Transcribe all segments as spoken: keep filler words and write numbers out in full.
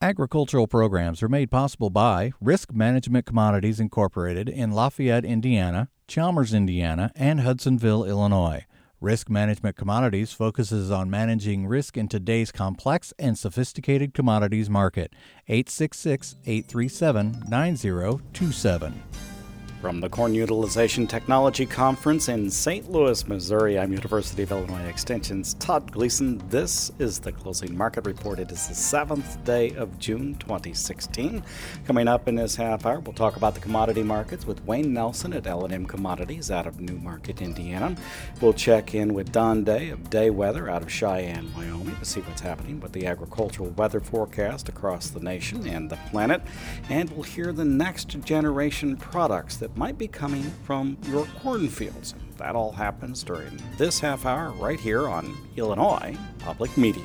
Agricultural programs are made possible by Risk Management Commodities Incorporated in Lafayette, Indiana, Chalmers, Indiana, and Hudsonville, Illinois. Risk Management Commodities focuses on managing risk in today's complex and sophisticated commodities market. eight six six, eight three seven, nine zero two seven. From the Corn Utilization Technology Conference in Saint Louis, Missouri, I'm University of Illinois Extension's Todd Gleason. This is the Closing Market Report. It is the seventh day of June twenty sixteen. Coming up in this half hour, we'll talk about the commodity markets with Wayne Nelson at L and M Commodities out of Newmarket, Indiana. We'll check in with Don Day of Day Weather out of Cheyenne, Wyoming, to see what's happening with the agricultural weather forecast across the nation and the planet. And we'll hear the next generation products that might be coming from your cornfields. That all happens during this half hour right here on Illinois Public Media.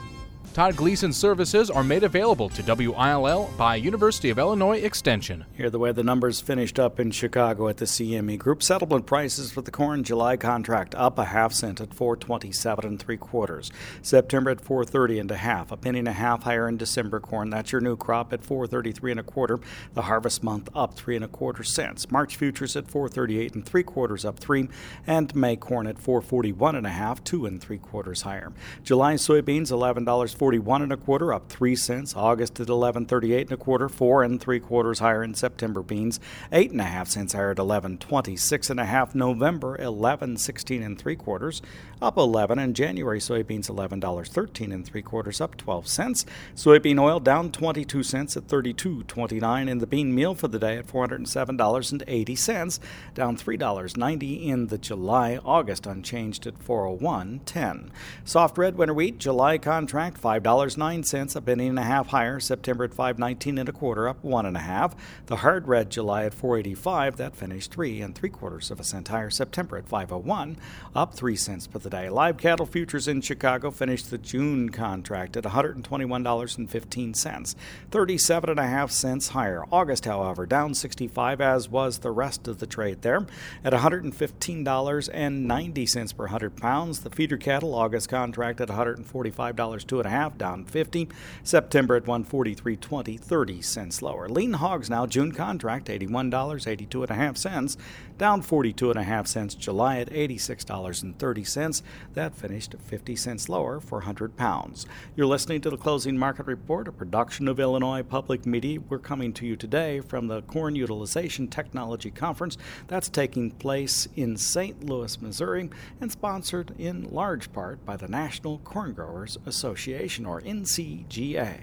Todd Gleason services are made available to W I L L by University of Illinois Extension. Here the way the numbers finished up in Chicago at the C M E Group. Settlement prices for the corn July contract up a half cent at four twenty-seven and three quarters. September at four thirty and a half, a penny and a half higher in December corn. That's your new crop at four thirty-three and a quarter. The harvest month up three and a quarter cents. March futures at four thirty-eight and three quarters, up three, and May corn at four forty-one and a half, two and three quarters higher. July soybeans eleven forty-one and a quarter, up three cents. August at eleven thirty-eight and a quarter, four and three quarters higher. In September beans eight and a half cents higher at eleven twenty-six and a half. November eleven sixteen and three quarters, up eleven. And January soybeans eleven thirteen and three quarters, up twelve cents. Soybean oil down twenty-two cents at thirty-two twenty-nine. And the bean meal for the day at four hundred seven dollars and eighty cents, down three dollars and ninety cents in the July. August unchanged at four oh one ten. Soft red winter wheat July contract five dollars and nine cents, a penny and a half higher. September at five nineteen and a quarter, up one and a half. The hard red July at four eighty-five, that finished three and three quarters of a cent higher. September at five oh one, up three cents for the day. Live cattle futures in Chicago finished the June contract at one hundred twenty-one dollars and fifteen cents, thirty-seven and a half cents higher. August, however, down sixty-five, as was the rest of the trade there, at one hundred fifteen dollars and ninety cents per one hundred pounds. The feeder cattle August contract at one hundred forty-five dollars two and a half, down fifty. September at one forty-three twenty, thirty cents lower. Lean hogs now June contract eighty-one dollars and eighty-two and a half cents, down forty-two and a half cents. July at eighty-six dollars and thirty cents, that finished fifty cents lower for one hundred pounds. You're listening to the Closing Market Report, a production of Illinois Public Media. We're coming to you today from the Corn Utilization Technology Conference that's taking place in Saint Louis, Missouri, and sponsored in large part by the National Corn Growers Association, or N C G A.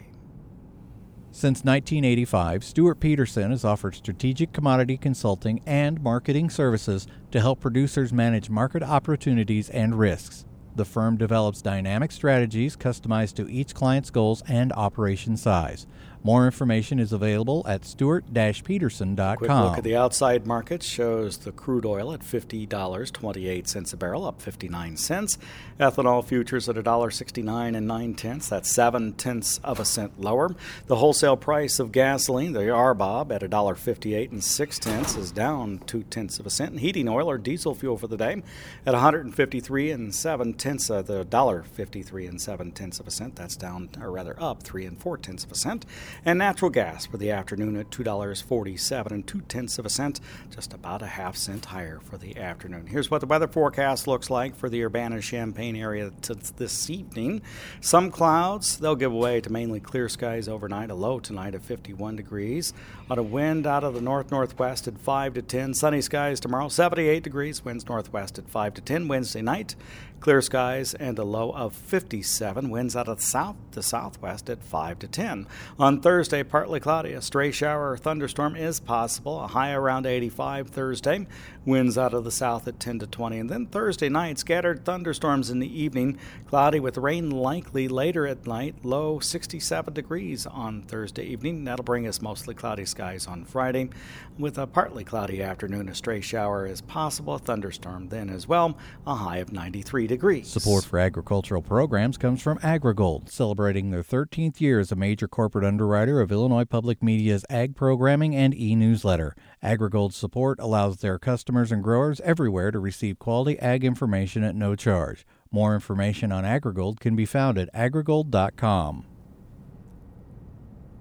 Since nineteen eighty-five, Stuart Peterson has offered strategic commodity consulting and marketing services to help producers manage market opportunities and risks. The firm develops dynamic strategies customized to each client's goals and operation size. More information is available at stuart dash peterson dot com. Quick look at the outside markets shows the crude oil at fifty dollars and twenty-eight cents a barrel, up fifty-nine cents. Ethanol futures at one dollar sixty-nine and nine tenths, that's seven tenths of a cent lower. The wholesale price of gasoline, the R B O B, at one dollar fifty-eight and six tenths, is down two tenths of a cent. And heating oil or diesel fuel for the day at one hundred fifty-three and seven tenths, uh, the one dollar fifty-three and seven tenths of a cent, that's down, or rather up three and four tenths of a cent. And natural gas for the afternoon at two dollars forty-seven and two tenths of a cent, just about a half cent higher for the afternoon. Here's what the weather forecast looks like for the Urbana-Champaign area t- this evening. Some clouds, they'll give way to mainly clear skies overnight, a low tonight of fifty-one degrees. On a wind out of the north-northwest at five to ten. Sunny skies tomorrow, seventy-eight degrees. Winds northwest at five to ten. Wednesday night, clear skies and a low of fifty-seven. Winds out of the south to southwest at five to ten. On Thursday, partly cloudy. A stray shower or thunderstorm is possible. A high around eighty-five Thursday. Winds out of the south at ten to twenty. And then Thursday night, scattered thunderstorms in the evening. Cloudy with rain likely later at night. Low sixty-seven degrees on Thursday evening. That'll bring us mostly cloudy skies on Friday. With a partly cloudy afternoon, a stray shower is possible. A thunderstorm then as well. A high of ninety-three degrees. Support for agricultural programs comes from AgriGold, celebrating their thirteenth year as a major corporate underwriter of Illinois Public Media's ag programming and e-newsletter. AgriGold's support allows their customers and growers everywhere to receive quality ag information at no charge. More information on AgriGold can be found at agrigold dot com.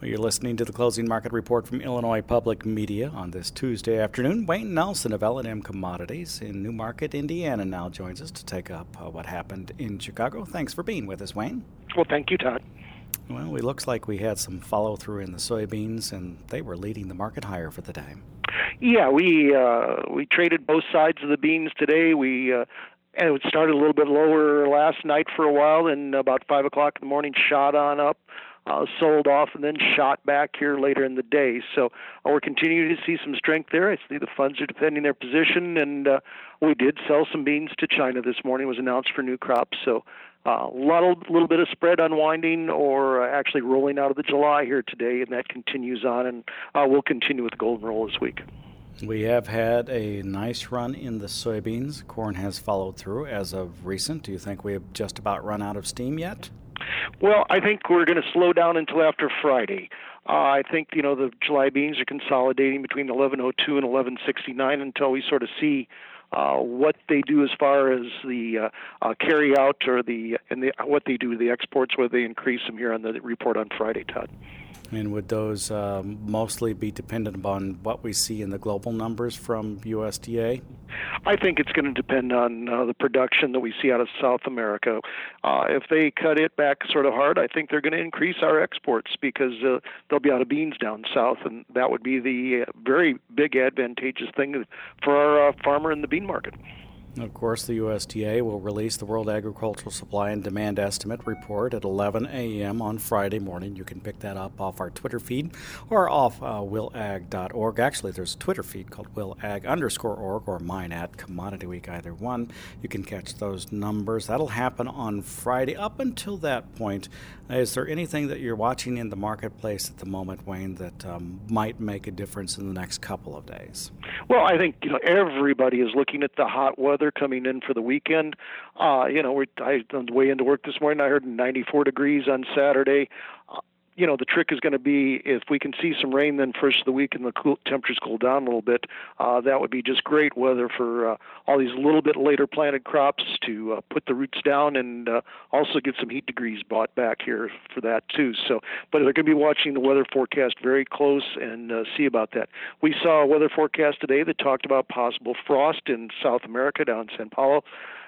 Well, you're listening to the Closing Market Report from Illinois Public Media on this Tuesday afternoon. Wayne Nelson of L and M Commodities in Newmarket, Indiana, now joins us to take up uh, what happened in Chicago. Thanks for being with us, Wayne. Well, thank you, Todd. Well, it looks like we had some follow-through in the soybeans, and they were leading the market higher for the day. Yeah, we uh, we traded both sides of the beans today. We uh, and it started a little bit lower last night for a while, and about five o'clock in the morning shot on up. Uh, sold off and then shot back here later in the day. So uh, we're continuing to see some strength there. I see the funds are defending their position, and uh, we did sell some beans to China this morning. It was announced for new crops. So uh, a lot of, little bit of spread unwinding or uh, actually rolling out of the July here today, and that continues on, and uh, we'll continue with the golden roll this week. We have had a nice run in the soybeans. Corn has followed through as of recent. Do you think we have just about run out of steam yet? Well, I think we're going to slow down until after Friday. Uh, I think, you know, the July beans are consolidating between eleven oh two and eleven sixty-nine until we sort of see uh, what they do as far as the uh, uh, carry out or the and the, what they do with the exports, whether they increase them here on the report on Friday, Todd. And would those um, mostly be dependent upon what we see in the global numbers from U S D A? I think it's going to depend on uh, the production that we see out of South America. Uh, if they cut it back sort of hard, I think they're going to increase our exports because uh, they'll be out of beans down south, and that would be the uh, very big advantageous thing for our uh, farmer in the bean market. Of course, the U S D A will release the World Agricultural Supply and Demand Estimate report at eleven a.m. on Friday morning. You can pick that up off our Twitter feed or off uh, will ag dot org. Actually, there's a Twitter feed called willag underscore org or mine at Commodity Week, either one. You can catch those numbers. That'll happen on Friday. Up until that point, is there anything that you're watching in the marketplace at the moment, Wayne, that um, might make a difference in the next couple of days? Well, I think you know everybody is looking at the hot weather coming in for the weekend. Uh, you know, we're, I, on the way into work this morning, I heard ninety-four degrees on Saturday. Uh, you know, the trick is going to be if we can see some rain then first of the week and the cool, temperatures cool down a little bit, uh, that would be just great weather for uh, all these little bit later planted crops to uh, put the roots down and uh, also get some heat degrees bought back here for that too. So, but they're going to be watching the weather forecast very close and uh, see about that. We saw a weather forecast today that talked about possible frost in South America down in Sao Paulo.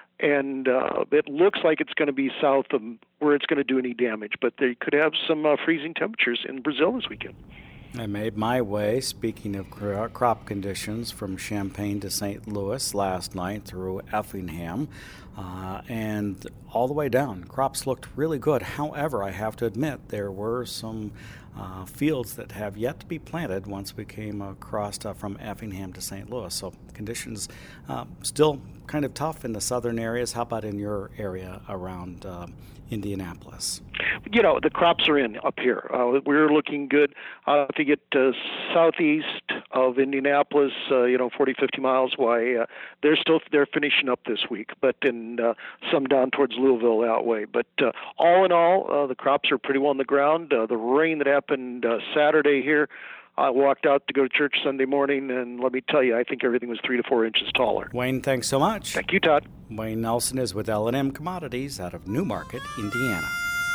And uh, it looks like it's going to be south of where it's going to do any damage, but they could have some uh, freezing temperatures in Brazil this weekend. I made my way, speaking of crop conditions, from Champaign to Saint Louis last night through Effingham, uh, and all the way down. Crops looked really good. However, I have to admit there were some uh, fields that have yet to be planted once we came across uh, from Effingham to Saint Louis. So conditions uh, still kind of tough in the southern areas. How about in your area around uh, Indianapolis? You know, the crops are in up here. Uh, we're looking good. Uh, if you get uh, southeast of Indianapolis, uh, you know, forty, fifty miles away, uh, they're still they're finishing up this week, but in uh, some down towards Louisville that way. But uh, all in all, uh, the crops are pretty well on the ground. Uh, the rain that happened uh, Saturday here, I walked out to go to church Sunday morning, and let me tell you, I think everything was three to four inches taller. Wayne, thanks so much. Thank you, Todd. Wayne Nelson is with L and M Commodities out of Newmarket, Indiana.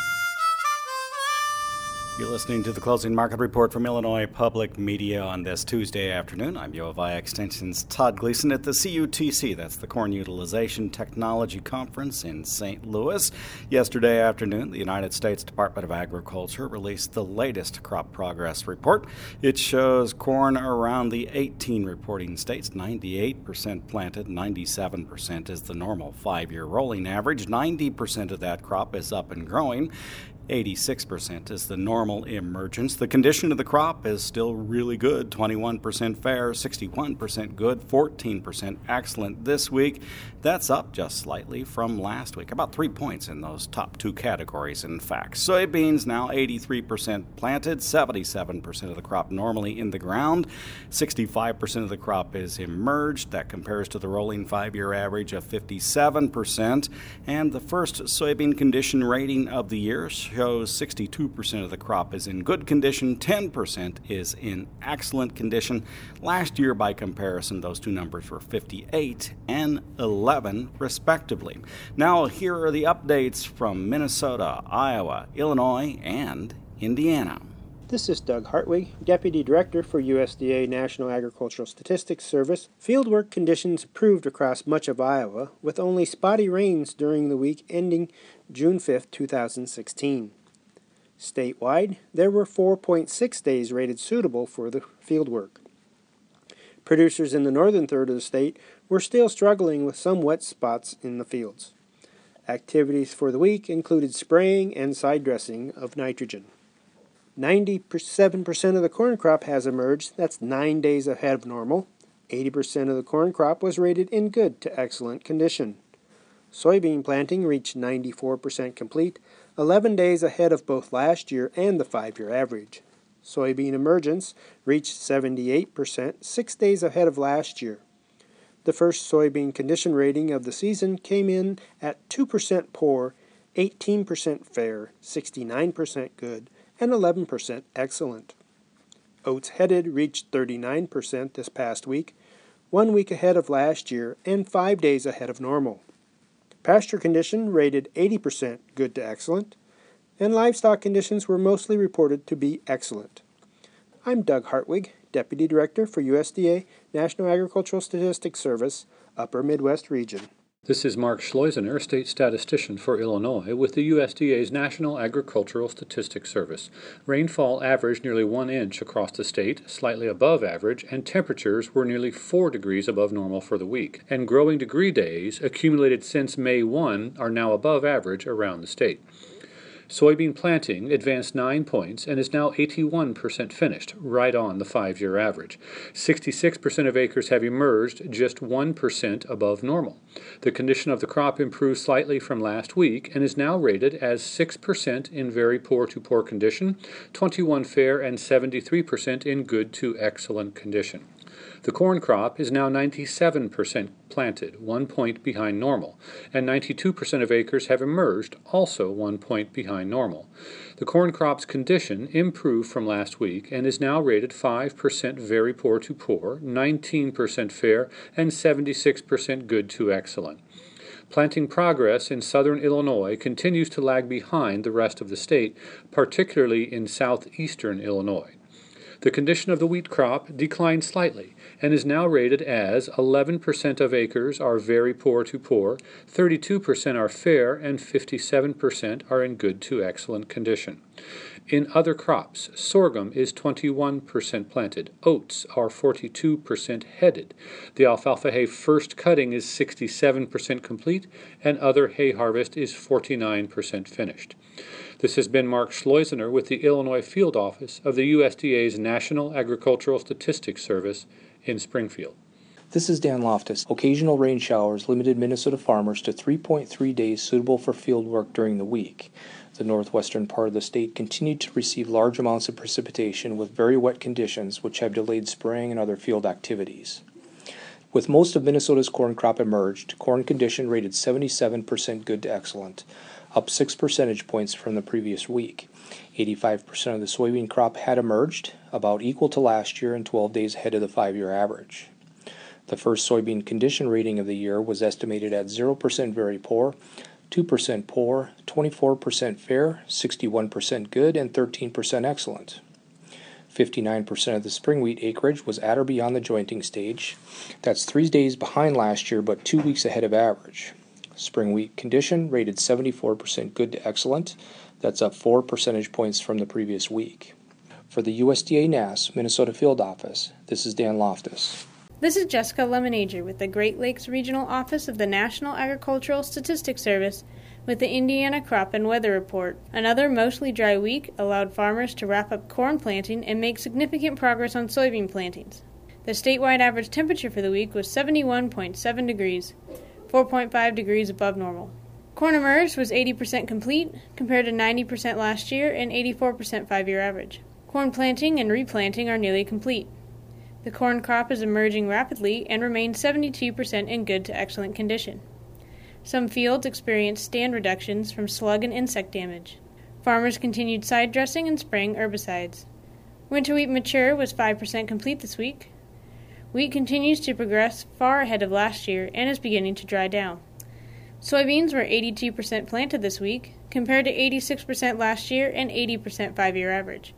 You're listening to the Closing Market Report from Illinois Public Media on this Tuesday afternoon. I'm U of I Extension's Todd Gleason at the C U T C. That's the Corn Utilization Technology Conference in Saint Louis. Yesterday afternoon, the United States Department of Agriculture released the latest crop progress report. It shows corn around the eighteen reporting states, ninety-eight percent planted, ninety-seven percent is the normal five-year rolling average. ninety percent of that crop is up and growing. eighty-six percent is the normal emergence. The condition of the crop is still really good. twenty-one percent fair, sixty-one percent good, fourteen percent excellent this week. That's up just slightly from last week, about three points in those top two categories, in fact. Soybeans now eighty-three percent planted, seventy-seven percent of the crop normally in the ground, sixty-five percent of the crop is emerged. That compares to the rolling five-year average of fifty-seven percent. And the first soybean condition rating of the year shows sixty-two percent of the crop is in good condition, ten percent is in excellent condition. Last year, by comparison, those two numbers were fifty-eight and eleven, respectively. Now, here are the updates from Minnesota, Iowa, Illinois, and Indiana. This is Doug Hartwig, Deputy Director for U S D A National Agricultural Statistics Service. Fieldwork conditions improved across much of Iowa, with only spotty rains during the week ending June fifth, two thousand sixteen. Statewide, there were four point six days rated suitable for the fieldwork. Producers in the northern third of the state were still struggling with some wet spots in the fields. Activities for the week included spraying and side dressing of nitrogen. ninety-seven percent of the corn crop has emerged. That's nine days ahead of normal. eighty percent of the corn crop was rated in good to excellent condition. Soybean planting reached ninety-four percent complete, eleven days ahead of both last year and the five-year average. Soybean emergence reached seventy-eight percent, six days ahead of last year. The first soybean condition rating of the season came in at two percent poor, eighteen percent fair, sixty-nine percent good, and eleven percent excellent. Oats headed reached thirty-nine percent this past week, one week ahead of last year and five days ahead of normal. Pasture condition rated eighty percent good to excellent, and livestock conditions were mostly reported to be excellent. I'm Doug Hartwig, Deputy Director for U S D A National Agricultural Statistics Service, Upper Midwest Region. This is Mark Schleusener, State Statistician for Illinois, with the U S D A's National Agricultural Statistics Service. Rainfall averaged nearly one inch across the state, slightly above average, and temperatures were nearly four degrees above normal for the week. And growing degree days, accumulated since May first, are now above average around the state. Soybean planting advanced nine points and is now eighty-one percent finished, right on the five-year average. sixty-six percent of acres have emerged, just one percent above normal. The condition of the crop improved slightly from last week and is now rated as six percent in very poor to poor condition, twenty-one fair, and seventy-three percent in good to excellent condition. The corn crop is now ninety-seven percent planted, one point behind normal, and ninety-two percent of acres have emerged, also one point behind normal. The corn crop's condition improved from last week and is now rated five percent very poor to poor, nineteen percent fair, and seventy-six percent good to excellent. Planting progress in southern Illinois continues to lag behind the rest of the state, particularly in southeastern Illinois. The condition of the wheat crop declined slightly and is now rated as eleven percent of acres are very poor to poor, thirty-two percent are fair, and fifty-seven percent are in good to excellent condition. In other crops, sorghum is twenty-one percent planted, oats are forty-two percent headed, the alfalfa hay first cutting is sixty-seven percent complete, and other hay harvest is forty-nine percent finished. This has been Mark Schleusener with the Illinois Field Office of the U S D A's National Agricultural Statistics Service in Springfield. This is Dan Loftus. Occasional rain showers limited Minnesota farmers to three point three days suitable for field work during the week. The northwestern part of the state continued to receive large amounts of precipitation with very wet conditions, which have delayed spraying and other field activities. With most of Minnesota's corn crop emerged, corn condition rated seventy-seven percent good to excellent, up six percentage points from the previous week. eighty-five percent of the soybean crop had emerged, about equal to last year and twelve days ahead of the five-year average. The first soybean condition rating of the year was estimated at zero percent very poor, two percent poor, twenty-four percent fair, sixty-one percent good, and thirteen percent excellent. fifty-nine percent of the spring wheat acreage was at or beyond the jointing stage. That's three days behind last year, but two weeks ahead of average. Spring wheat condition rated seventy-four percent good to excellent. That's up four percentage points from the previous week. For the U S D A N A S Minnesota Field Office, this is Dan Loftus. This is Jessica Lemonager with the Great Lakes Regional Office of the National Agricultural Statistics Service with the Indiana Crop and Weather Report. Another mostly dry week allowed farmers to wrap up corn planting and make significant progress on soybean plantings. The statewide average temperature for the week was seventy-one point seven degrees, four point five degrees above normal. Corn emerged was eighty percent complete, compared to ninety percent last year and eighty-four percent five-year average. Corn planting and replanting are nearly complete. The corn crop is emerging rapidly and remains seventy-two percent in good to excellent condition. Some fields experienced stand reductions from slug and insect damage. Farmers continued side dressing and spraying herbicides. Winter wheat mature was five percent complete this week. Wheat continues to progress far ahead of last year and is beginning to dry down. Soybeans were eighty-two percent planted this week, compared to eighty-six percent last year and eighty percent five-year average.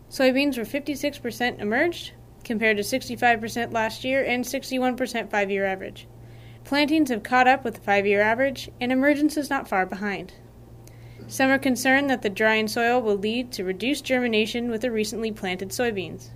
Soybeans were fifty-six percent emerged, compared to sixty-five percent last year and sixty-one percent five-year average. Plantings have caught up with the five-year average, and emergence is not far behind. Some are concerned that the drying soil will lead to reduced germination with the recently planted soybeans.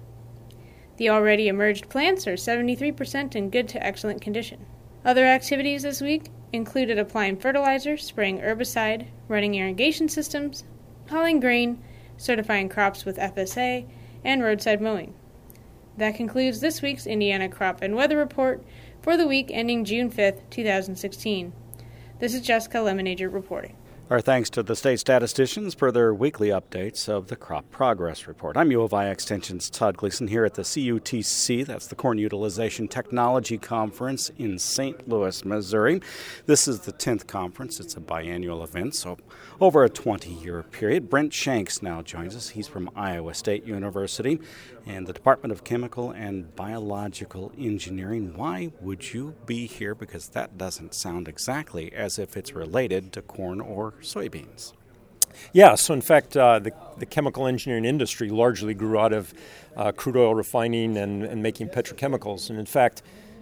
The already emerged plants are seventy-three percent in good to excellent condition. Other activities this week included applying fertilizer, spraying herbicide, running irrigation systems, hauling grain, certifying crops with F S A, and roadside mowing. That concludes this week's Indiana Crop and Weather Report for the week ending June fifth, twenty sixteen. This is Jessica Lemonager reporting. Our thanks to the state statisticians for their weekly updates of the Crop Progress Report. I'm U of I Extension's Todd Gleason here at the C U T C, that's the Corn Utilization Technology Conference in Saint Louis, Missouri. This is the tenth conference. It's a biannual event, so over a twenty-year period. Brent Shanks now joins us. He's from Iowa State University and the Department of Chemical and Biological Engineering. Why would you be here? Because that doesn't sound exactly as if it's related to corn or soybeans. Yeah, so in fact, uh, the, the chemical engineering industry largely grew out of uh, crude oil refining and, and making petrochemicals. And in fact,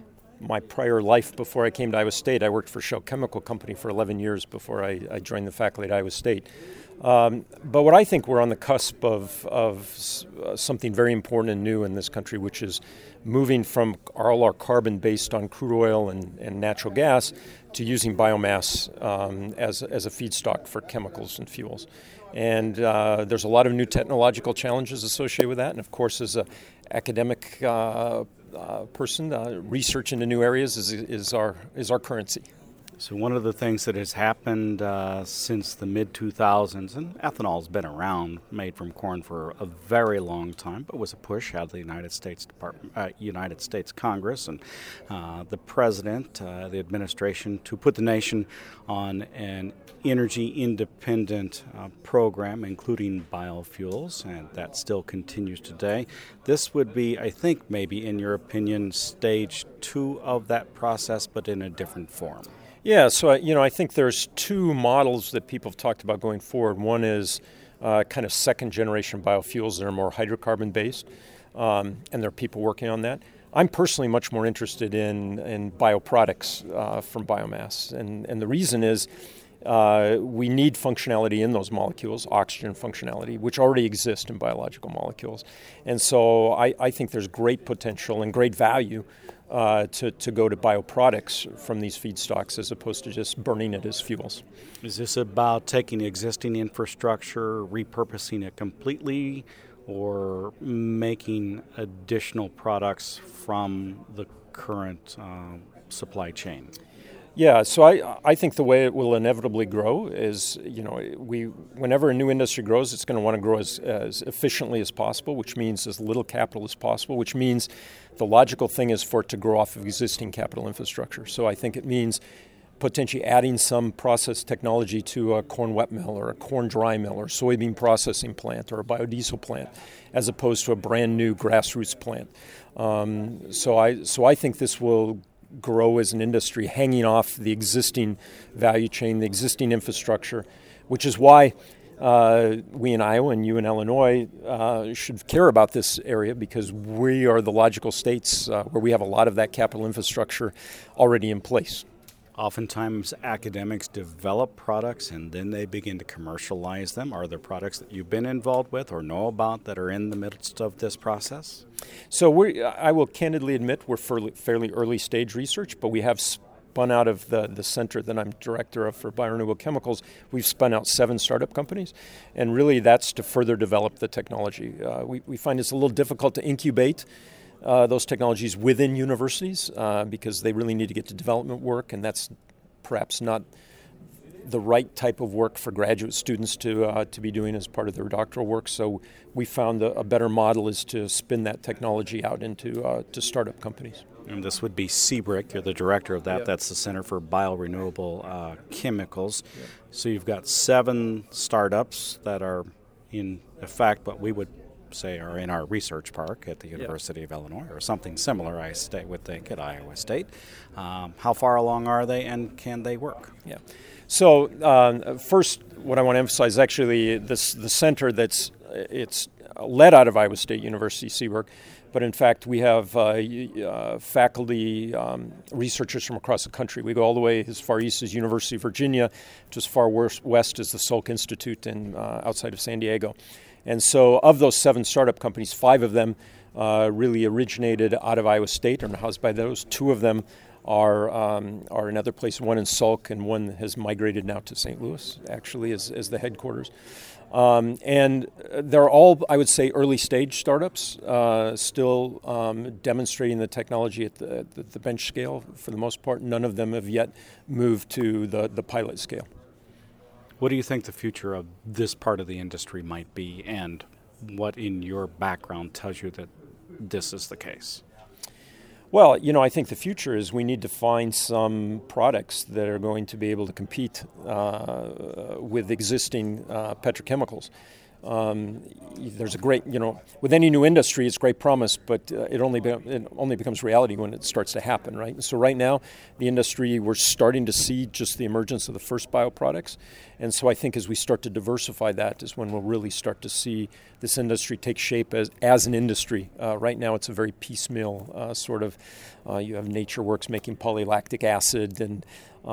my prior life before I came to Iowa State, I worked for Shell Chemical Company for eleven years before I, I joined the faculty at Iowa State. Um, but what I think we're on the cusp of, of uh, something very important and new in this country, which is moving from all our carbon based on crude oil and, and natural gas to using biomass um, as, as a feedstock for chemicals and fuels. And uh, there's a lot of new technological challenges associated with that. And of course, as an academic uh, uh, person, uh, research into new areas is, is, our, is our currency. So one of the things that has happened uh, since the mid two thousands, and ethanol's been around, made from corn for a very long time, but was a push out of the United States Department, uh, United States Congress, and uh, the president, uh, the administration, to put the nation on an energy-independent uh, program, including biofuels, and that still continues today. This would be, I think, maybe in your opinion, stage two of that process, but in a different form. Yeah, so you know, I think there's two models that people have talked about going forward. One is uh, kind of second-generation biofuels that are more hydrocarbon-based, um, and there are people working on that. I'm personally much more interested in in bioproducts uh, from biomass, and and the reason is uh, we need functionality in those molecules, oxygen functionality, which already exists in biological molecules, and so I, I think there's great potential and great value Uh, to, to go to bioproducts from these feedstocks as opposed to just burning it as fuels. Is this about taking existing infrastructure, repurposing it completely, or making additional products from the current uh, supply chain? Yeah, so I I think the way it will inevitably grow is, you know, we whenever a new industry grows, it's going to want to grow as, as efficiently as possible, which means as little capital as possible, which means the logical thing is for it to grow off of existing capital infrastructure. So I think it means potentially adding some process technology to a corn wet mill or a corn dry mill or soybean processing plant or a biodiesel plant, as opposed to a brand new grassroots plant. Um, so I so I think this will grow as an industry hanging off the existing value chain, the existing infrastructure, which is why uh, we in Iowa and you in Illinois uh, should care about this area, because we are the logical states uh, where we have a lot of that capital infrastructure already in place. Oftentimes academics develop products and then they begin to commercialize them. Are there products that you've been involved with or know about that are in the midst of this process? So we, I will candidly admit we're fairly, fairly early stage research, but we have spun out of the, the center that I'm director of for biorenewable chemicals. We've spun out seven startup companies, and really that's to further develop the technology. Uh, we, we find it's a little difficult to incubate Uh, those technologies within universities uh, because they really need to get to development work, and that's perhaps not the right type of work for graduate students to uh, to be doing as part of their doctoral work. So we found a, a better model is to spin that technology out into uh, to startup companies. And this would be C B R I C. You're the director of that. Yeah. That's the Center for Biorenewable uh, Chemicals. Yeah. So you've got seven startups that are in effect what we would say are in our research park at the University yeah. of Illinois, or something similar, I stay, would think, at Iowa State. Um, how far along are they, and can they work? Yeah. So uh, first, what I want to emphasize, actually, this the center that's it's led out of Iowa State University, SeaWork, but in fact we have uh, uh, faculty, um, researchers from across the country. We go all the way as far east as University of Virginia, to as far west as the Salk Institute in, uh, outside of San Diego. And so of those seven startup companies, five of them uh, really originated out of Iowa State and are housed by those. Two of them are um, are in other places, one in Salk and one has migrated now to Saint Louis, actually, as, as the headquarters. Um, and they're all, I would say, early stage startups, uh, still um, demonstrating the technology at the, at the bench scale for the most part. None of them have yet moved to the, the pilot scale. What do you think the future of this part of the industry might be, and what in your background tells you that this is the case? Well, you know, I think the future is we need to find some products that are going to be able to compete uh, with existing uh, petrochemicals. Um, there's a great, you know, with any new industry, it's great promise, but uh, it only be, it only becomes reality when it starts to happen, right? And so right now, the industry, we're starting to see just the emergence of the first bioproducts. And so I think as we start to diversify that is when we'll really start to see this industry take shape as, as an industry. Uh, right now, it's a very piecemeal uh, sort of, uh, you have NatureWorks making polylactic acid and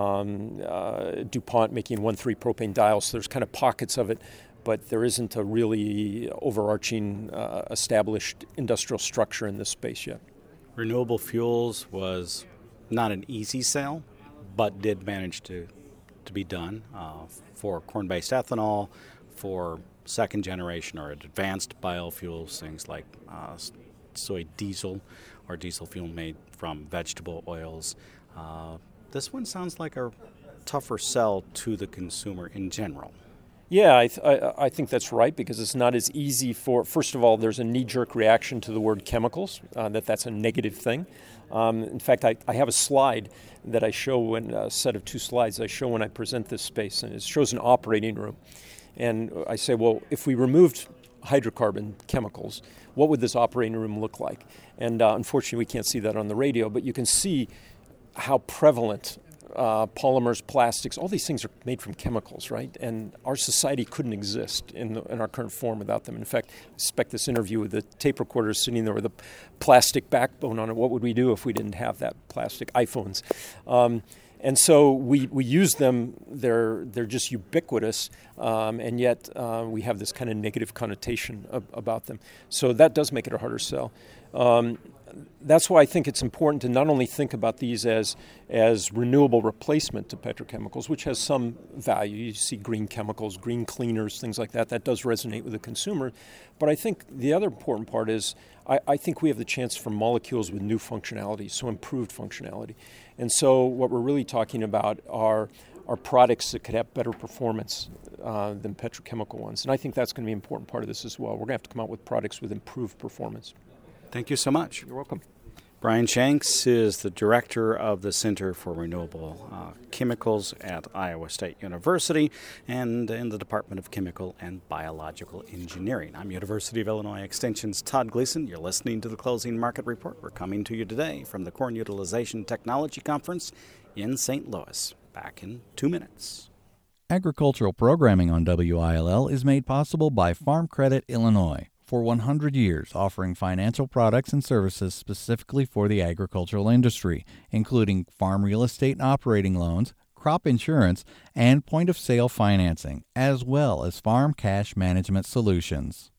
um, uh, DuPont making one three propane diols. So there's kind of pockets of it, but there isn't a really overarching uh, established industrial structure in this space yet. Renewable fuels was not an easy sell, but did manage to, to be done uh, for corn-based ethanol, for second generation or advanced biofuels, things like uh, soy diesel or diesel fuel made from vegetable oils. Uh, this one sounds like a tougher sell to the consumer in general. Yeah, I, th- I, I think that's right, because it's not as easy for, first of all, there's a knee-jerk reaction to the word chemicals, uh, that that's a negative thing. Um, in fact, I, I have a slide that I show, when, a set of two slides I show when I present this space, and it shows an operating room. And I say, well, if we removed hydrocarbon chemicals, what would this operating room look like? And uh, unfortunately, we can't see that on the radio, but you can see how prevalent Uh, polymers, plastics, all these things are made from chemicals, right? And our society couldn't exist in, the, in our current form without them. In fact, I suspect this interview with the tape recorder sitting there with a plastic backbone on it. What would we do if we didn't have that plastic? iPhones. Um, and so we, we use them. They're, they're just ubiquitous, um, and yet uh, we have this kind of negative connotation of, about them. So that does make it a harder sell. Um, That's why I think it's important to not only think about these as as renewable replacement to petrochemicals, which has some value. You see green chemicals, green cleaners, things like that. That does resonate with the consumer. But I think the other important part is I, I think we have the chance for molecules with new functionality, so improved functionality. And so what we're really talking about are are products that could have better performance uh, than petrochemical ones. And I think that's going to be an important part of this as well. We're going to have to come out with products with improved performance. Thank you so much. You're welcome. Brian Shanks is the director of the Center for Renewable uh, Chemicals at Iowa State University and in the Department of Chemical and Biological Engineering. I'm University of Illinois Extension's Todd Gleason. You're listening to the Closing Market Report. We're coming to you today from the Corn Utilization Technology Conference in Saint Louis. Back in two minutes. Agricultural programming on W I L L is made possible by Farm Credit Illinois. For one hundred years, offering financial products and services specifically for the agricultural industry, including farm real estate and operating loans, crop insurance, and point-of-sale financing, as well as farm cash management solutions.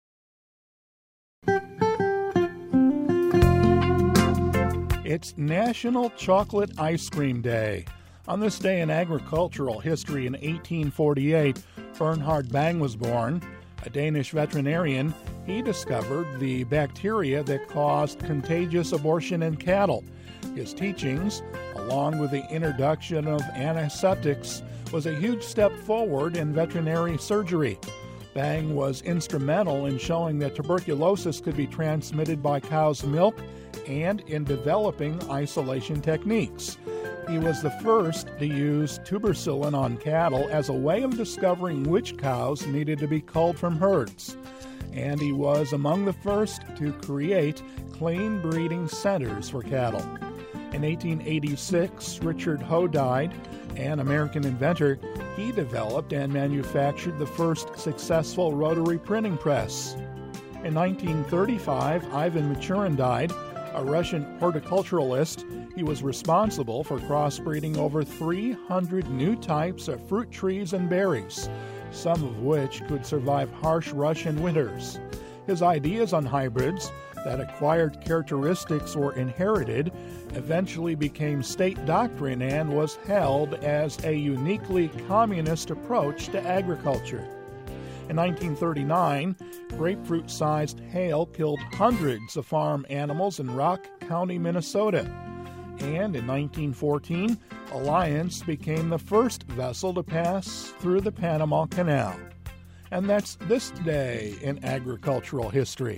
It's National Chocolate Ice Cream Day. On this day in agricultural history in eighteen forty-eight, Bernhard Bang was born. A Danish veterinarian, he discovered the bacteria that caused contagious abortion in cattle. His teachings, along with the introduction of antiseptics, was a huge step forward in veterinary surgery. Bang was instrumental in showing that tuberculosis could be transmitted by cow's milk and in developing isolation techniques. He was the first to use tuberculin on cattle as a way of discovering which cows needed to be culled from herds. And he was among the first to create clean breeding centers for cattle. In eighteen eighty-six, Richard Hodide, an American inventor, he developed and manufactured the first successful rotary printing press. In nineteen thirty-five, Ivan Maturin died, a Russian horticulturalist. He was responsible for crossbreeding over three hundred new types of fruit trees and berries, some of which could survive harsh Russian winters. His ideas on hybrids, that acquired characteristics were inherited, eventually became state doctrine and was held as a uniquely communist approach to agriculture. In nineteen thirty-nine, grapefruit-sized hail killed hundreds of farm animals in Rock County, Minnesota. And in nineteen fourteen, Alliance became the first vessel to pass through the Panama Canal. And that's this day in agricultural history.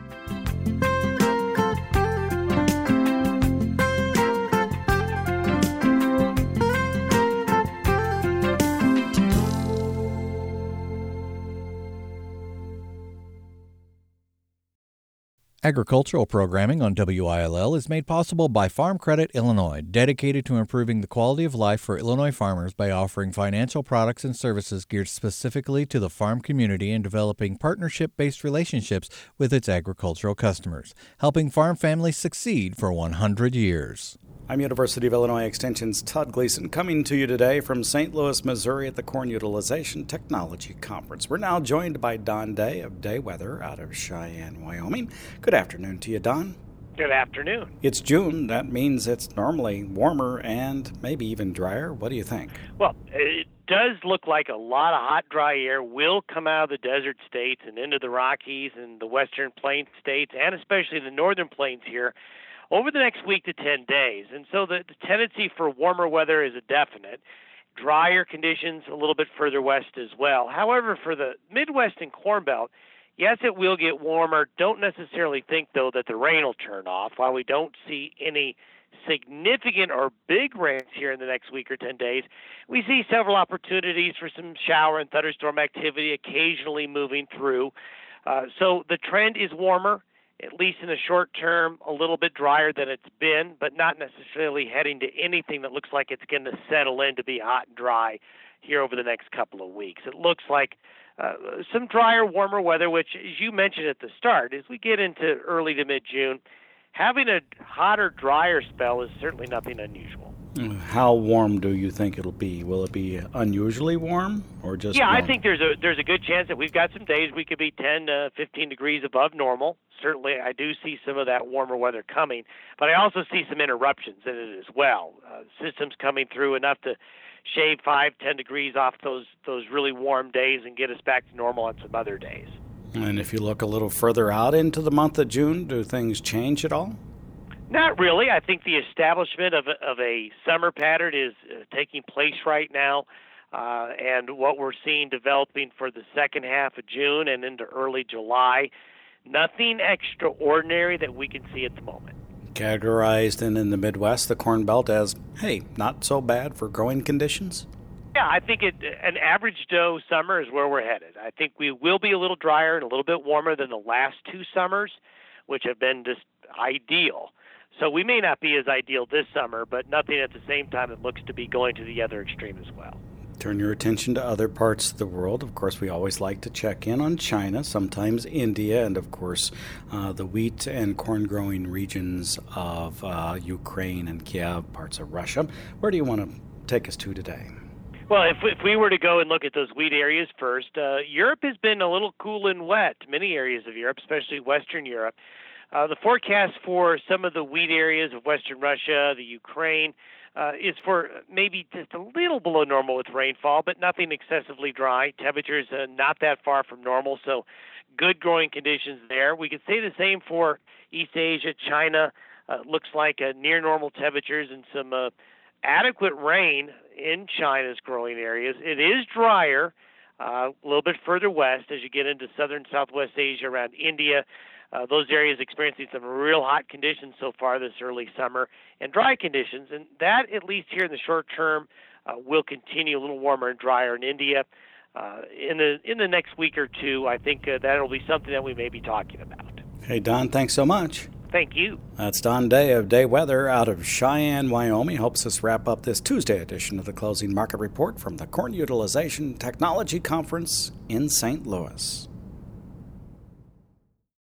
Agricultural programming on W I L L is made possible by Farm Credit Illinois, dedicated to improving the quality of life for Illinois farmers by offering financial products and services geared specifically to the farm community and developing partnership-based relationships with its agricultural customers, helping farm families succeed for one hundred years. I'm University of Illinois Extension's Todd Gleason, coming to you today from Saint Louis, Missouri at the Corn Utilization Technology Conference. We're now joined by Don Day of Day Weather out of Cheyenne, Wyoming. Good afternoon to you, Don. Good afternoon. It's June. That means it's normally warmer and maybe even drier. What do you think? Well, it does look like a lot of hot, dry air will come out of the desert states and into the Rockies and the western plains states, and especially the northern plains here, over the next week to ten days. And so the, the tendency for warmer weather is a definite. Drier conditions a little bit further west as well. However, for the Midwest and Corn Belt, yes, it will get warmer. Don't necessarily think, though, that the rain will turn off. While we don't see any significant or big rains here in the next week or ten days, we see several opportunities for some shower and thunderstorm activity occasionally moving through. Uh, so the trend is warmer, at least in the short term, a little bit drier than it's been, but not necessarily heading to anything that looks like it's going to settle in to be hot and dry here over the next couple of weeks. It looks like uh, some drier, warmer weather, which, as you mentioned at the start, as we get into early to mid-June, having a hotter, drier spell is certainly nothing unusual. How warm do you think it'll be? Will it be unusually warm or just Yeah, warm? I think there's a there's a good chance that we've got some days we could be ten to fifteen degrees above normal. Certainly, I do see some of that warmer weather coming, but I also see some interruptions in it as well. Uh, systems coming through enough to shave five, ten degrees off those those really warm days and get us back to normal on some other days. And if you look a little further out into the month of June, do things change at all? Not really. I think the establishment of a, of a summer pattern is uh, taking place right now, uh, and what we're seeing developing for the second half of June and into early July, nothing extraordinary that we can see at the moment. Categorized in, in the Midwest, the Corn Belt, as, hey, not so bad for growing conditions? Yeah, I think it, an average Doe summer is where we're headed. I think we will be a little drier and a little bit warmer than the last two summers, which have been just ideal. So we may not be as ideal this summer, but nothing at the same time that looks to be going to the other extreme as well. Turn your attention to other parts of the world. Of course, we always like to check in on China, sometimes India, and of course, uh, the wheat and corn growing regions of uh, Ukraine and Kiev, parts of Russia. Where do you want to take us to today? Well, if, if we were to go and look at those wheat areas first, uh, Europe has been a little cool and wet, many areas of Europe, especially Western Europe. Uh, the forecast for some of the wheat areas of Western Russia, the Ukraine, uh, is for maybe just a little below normal with rainfall, but nothing excessively dry. Temperatures uh, not that far from normal, so good growing conditions there. We could say the same for East Asia, China. Uh, looks like uh, near normal temperatures and some uh, adequate rain in China's growing areas. It is drier uh, a little bit further west as you get into southern Southwest Asia around India. Uh, those areas experiencing some real hot conditions so far this early summer and dry conditions. And that, at least here in the short term, uh, will continue a little warmer and drier in India. Uh, in the in the next week or two, I think uh, that will be something that we may be talking about. Hey, Don, thanks so much. Thank you. That's Don Day of Day Weather out of Cheyenne, Wyoming. Helps us wrap up this Tuesday edition of the Closing Market Report from the Corn Utilization Technology Conference in Saint Louis.